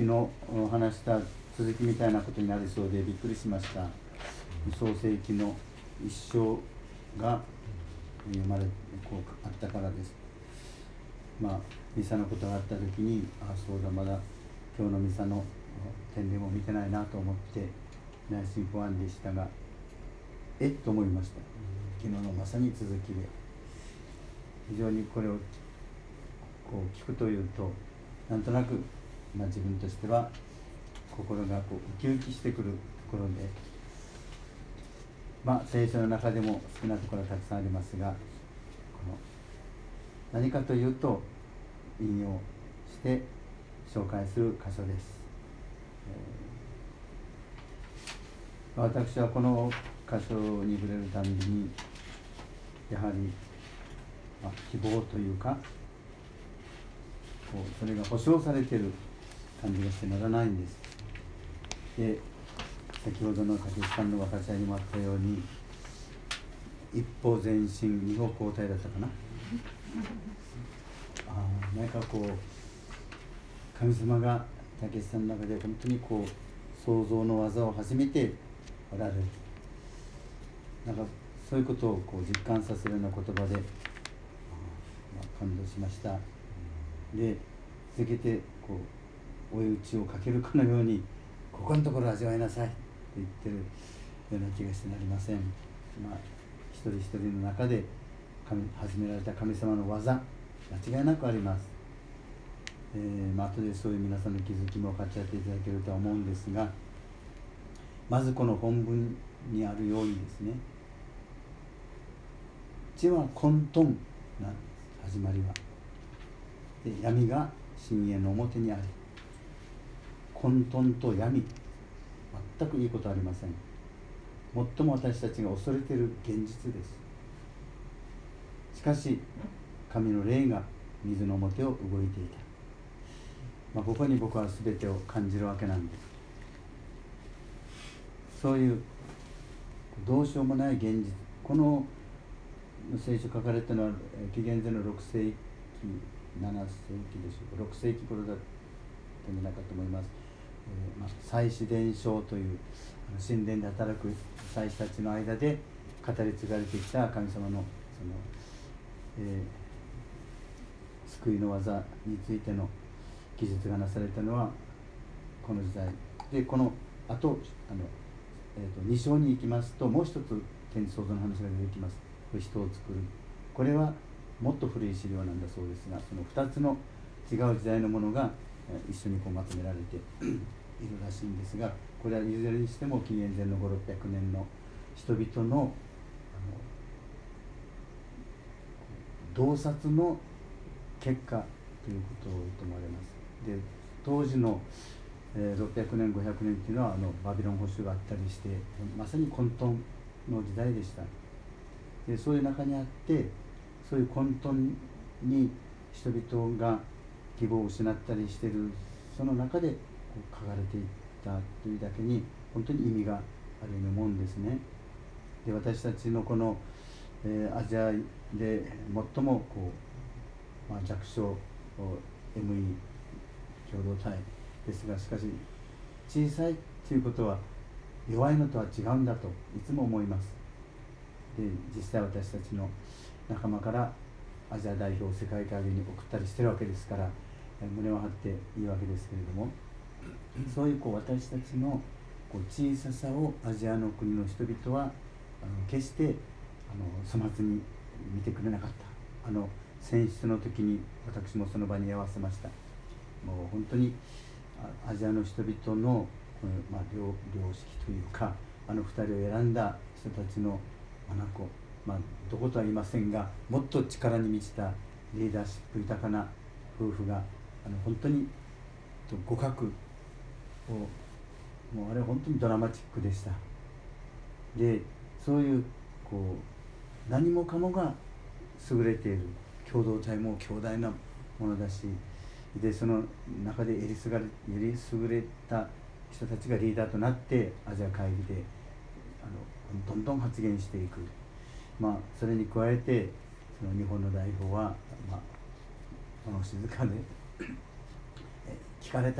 昨日話した続きみたいなことになりそうでびっくりしました。創世記の一章が読まれこうあったからです。ミサのことがあった時に、そうだ、まだ今日のミサの典礼も見てないなと思って内心不安でしたが、と思いました。昨日のまさに続きで、非常にこれをこう聞くというと、なんとなく、自分としては心がこうウキウキしてくるところで、聖書の中でも好きなところはたくさんありますが、この何かというと引用して紹介する箇所です。私はこの箇所に触れるたびにやはり、希望というか、それが保証されている感じがしてならないんです。で、先ほどの竹内さんの分かち合いにもあったように、一歩前進二歩後退だったかな。何かこう神様が竹内さんの中で本当にこう創造の技を始めておられる、そういうことをこう実感させるような言葉で、感動しました。で、続けてこう追い打ちをかけるかのように、ここのところ味わいなさいと言ってるような気がしてなりません。一人一人の中で始められた神様の技、間違いなくあります。後でそういう皆さんの気づきも分かち合っていただけるとは思うんですが、まずこの本文にあるようにですね、地は混沌なんです。始まりは。で、闇が深淵の表にあり、混沌と闇、全くいいことはありません。最も私たちが恐れている現実です。しかし神の霊が水の表を動いていた。ここに僕は全てを感じるわけなんです。そういうどうしようもない現実、この聖書書かれたのは紀元前の6世紀7世紀でしょうか、6世紀頃だったんじゃないかと思います。祭司伝承という神殿で働く祭司たちの間で語り継がれてきた神様の救いの技についての記述がなされたのはこの時代で、このあと2章に行きますと、もう一つ天地創造の話が出てきます。人を作る、これはもっと古い資料なんだそうですが、その2つの違う時代のものが一緒にこうまとめられているらしいんですが、これはいずれにしても紀元前の5、600年の人々の洞察の結果ということと思われます。で、当時の600年500年というのはバビロン捕囚があったりして、まさに混沌の時代でした。で、そういう中にあって、そういう混沌に人々が希望を失ったりしている、その中でこう書かれていったというだけに本当に意味があるように思うんですね。で、私たちのこの、アジアで最もこう、弱小 ME 共同体ですが、しかし小さいということは弱いのとは違うんだといつも思います。で、実際私たちの仲間からアジア代表を世界会議に送ったりしてるわけですから、胸を張っていいわけですけれども、そういう私たちの小ささをアジアの国の人々は決して粗末に見てくれなかった。選出の時に私もその場に居合わせました。もう本当にアジアの人々の、良識というか、2人を選んだ人たちのどことは言いませんが、もっと力に満ちたリーダーシップ豊かな夫婦が本当に互角を、もうあれは本当にドラマチックでした。で、そういう何もかもが優れている共同体も強大なものだし、でその中でより優れた人たちがリーダーとなってアジア会議でどんどん発言していく。それに加えてその日本の代表は、静かで聞かれたら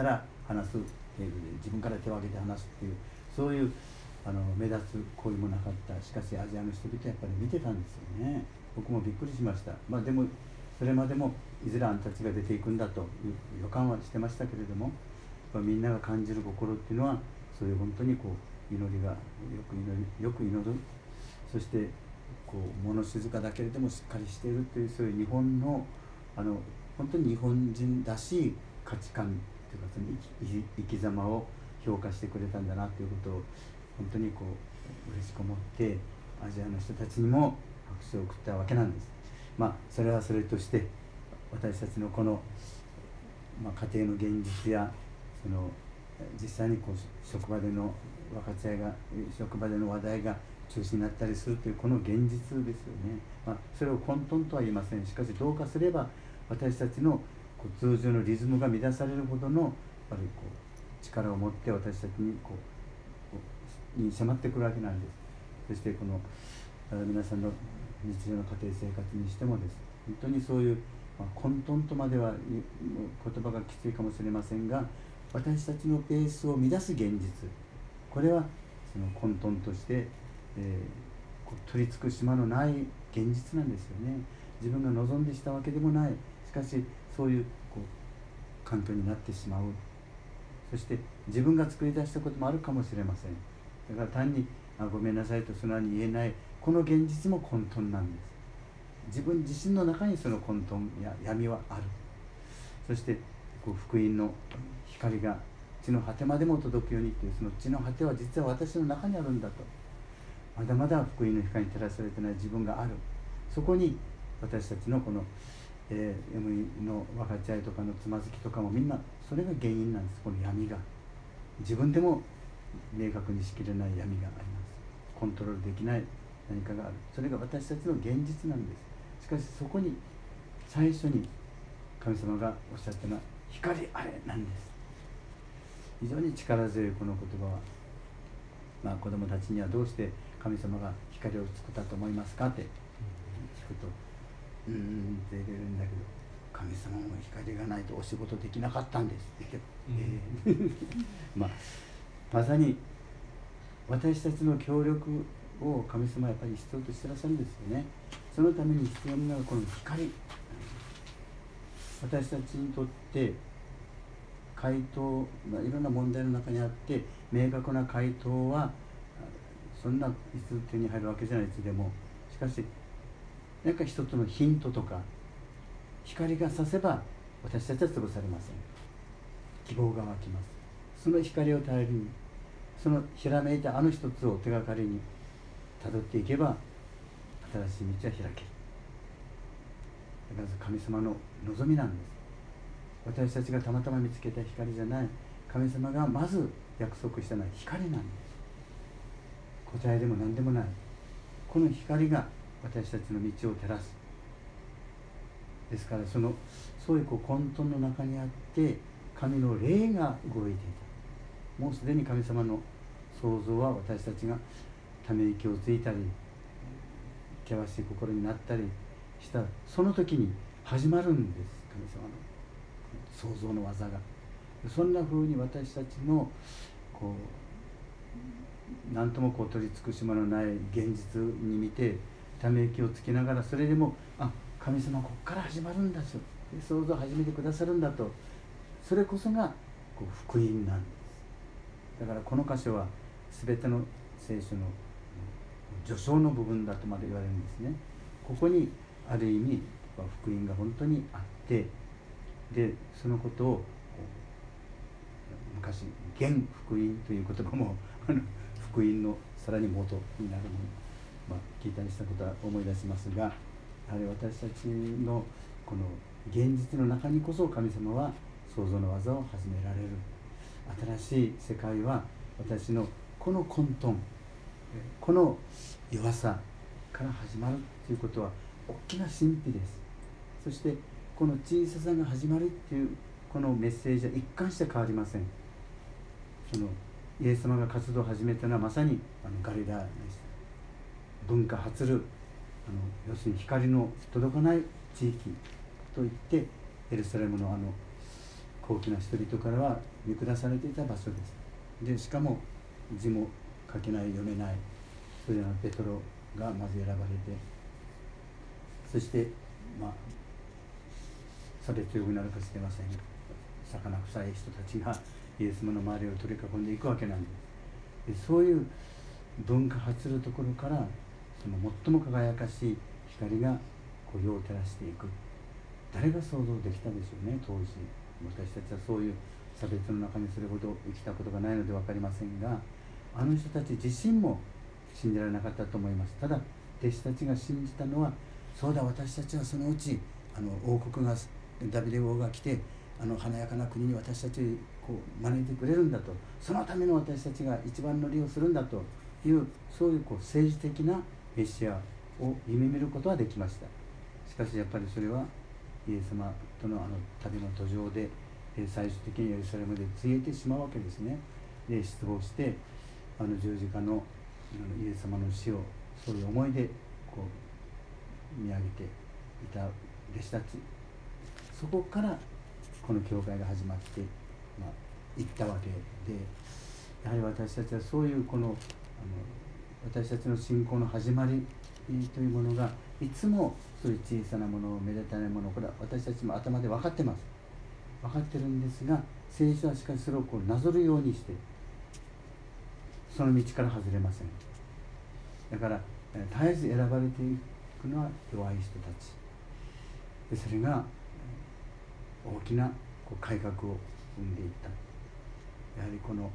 話す程度で自分から手を挙げて話すっていうそういう目立つ行為もなかった。しかしアジアの人々はやっぱり見てたんですよね。僕もびっくりしました。でもそれまでもいずれあんたちが出ていくんだという予感はしてましたけれども、みんなが感じる心っていうのはそういう本当に祈りがよく祈る、そして物静かだけれどもしっかりしているというそういう日本の本当に日本人らしい価値観というかその生き様を評価してくれたんだなということを本当に嬉しく思ってアジアの人たちにも拍手を送ったわけなんです。それはそれとして私たちのこの、家庭の現実やその実際に職場での分かち合いが職場での話題が中心になったりするというこの現実ですよね。それを混沌とは言いません。しかしどうかすれば私たちの通常のリズムが乱されるほどのやっぱり力を持って私たちにに迫ってくるわけなんです。そして皆さんの日常の家庭生活にしてもです。本当にそういう、混沌とまでは言葉がきついかもしれませんが、私たちのペースを乱す現実、これはその混沌として、取り付く島のない現実なんですよね。自分が望んでしたわけでもない。しかしそういう環境になってしまう。そして自分が作り出したこともあるかもしれません。だから単にごめんなさいと素直に言えないこの現実も混沌なんです。自分自身の中にその混沌や闇はある。そして福音の光が地の果てまでも届くようにという、その地の果ては実は私の中にあるんだと。まだまだ福音の光に照らされてない自分がある。そこに私たちのこの、ME の分かち合いとかのつまずきとかもみんなそれが原因なんです。この闇が自分でも明確にしきれない闇があります。コントロールできない何かがある。それが私たちの現実なんです。しかしそこに最初に神様がおっしゃったのは光あれなんです。非常に力強いこの言葉は、子供たちにはどうして神様が光を作ったと思いますかって聞くとって言えるんだけど、神様も光がないとお仕事できなかったんですって言って、まさに私たちの協力を神様はやっぱり必要としてらっしゃるんですよね。そのために必要なのはこの光。私たちにとって回答、いろんな問題の中にあって明確な回答はそんないつ手に入るわけじゃない。いつでも。しかし何か一つのヒントとか光が差せば私たちは潰されません。希望が湧きます。その光を頼りにそのひらめいたあの一つを手がかりにたどっていけば新しい道は開ける。だから神様の望みなんです。私たちがたまたま見つけた光じゃない。神様がまず約束したのは光なんです。答えでも何でもない。この光が私たちの道を照らす。ですからそういう混沌の中にあって神の霊が動いていた。もうすでに神様の創造は私たちがため息をついたり険しい心になったりしたその時に始まるんです。神様の創造の技が。そんな風に私たちの何とも取り尽くしものない現実に見てため息をつきながら、それでも神様ここから始まるんだと、創造を始めてくださるんだと、それこそが福音なんです。だからこの箇所は全ての聖書の序章の部分だとまで言われるんですね。ここにある意味福音が本当にあって、でそのことを昔原福音という言葉も福音のさらに元になるもの、聞いたりしたことは思い出しますが、やはり私たちのこの現実の中にこそ神様は創造の技を始められる。新しい世界は私のこの混沌、この弱さから始まるということは大きな神秘です。そしてこの小ささが始まるっていうこのメッセージは一貫して変わりません。イエス様が活動を始めたのはまさにガリラヤでした。文化発る要するに光の届かない地域といってエルサレムの高貴な人々からは見下されていた場所です。でしかも字も書けない読めないそれらのペトロがまず選ばれて、そして差別よくなるかもしれませんが、魚臭い人たちがイエス様の周りを取り囲んでいくわけなんです。でそういう文化発するところからその最も輝かしい光がこう世を照らしていく。誰が想像できたでしょうね。当時私たちはそういう差別の中にそれほど生きたことがないので分かりませんが、あの人たち自身も信じられなかったと思います。ただ弟子たちが信じたのは、そうだ、私たちはそのうち王国がダビデ王が来て華やかな国に私たちこう招いてくれるんだと、そのための私たちが一番乗りをするんだという、そういう政治的なメシアを夢見ることはできました。しかしやっぱりそれはイエス様との旅の途上で最終的にエルサレムで消えてしまうわけですね。で失望して十字架のイエス様の死をそういう思いでこう見上げていた弟子たち、そこからこの教会が始まっていったわけで、やはり私たちはそういう私たちの信仰の始まりというものがいつもそういう小さなもの、めでたいもの、これは私たちも頭で分かってます。分かってるんですが、聖書はしかしそれをこうなぞるようにしてその道から外れません。だから絶えず選ばれていくのは弱い人たちで、それが大きな改革を生んでいった。やはりこの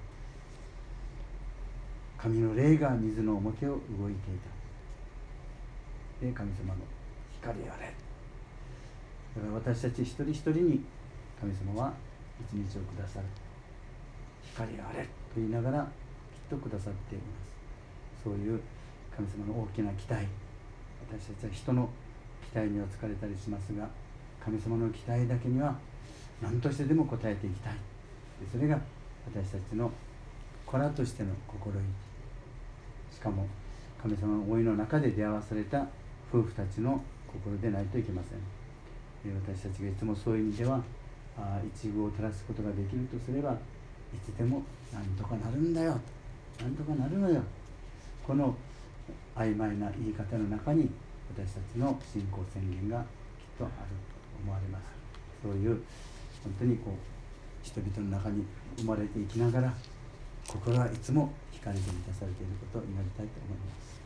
神の霊が水の表を動いていた。で神様の光あれ。だから私たち一人一人に神様は一日をくださる。光あれと言いながらきっとくださっています。そういう神様の大きな期待、私たちは人の期待には疲れたりしますが、神様の期待だけには何としてでも応えていきたい。でそれが私たちの子らとしての心意気、しかも神様の思いの中で出会わされた夫婦たちの心でないといけません。私たちがいつもそういう意味では一遇を照らすことができるとすれば、いつでもなんとかなるんだよ、なんとかなるのよ、この曖昧な言い方の中に私たちの信仰宣言がきっとあると思われます。そういう本当に人々の中に生まれていきながら、心はいつも光で満たされていることを祈りたいと思います。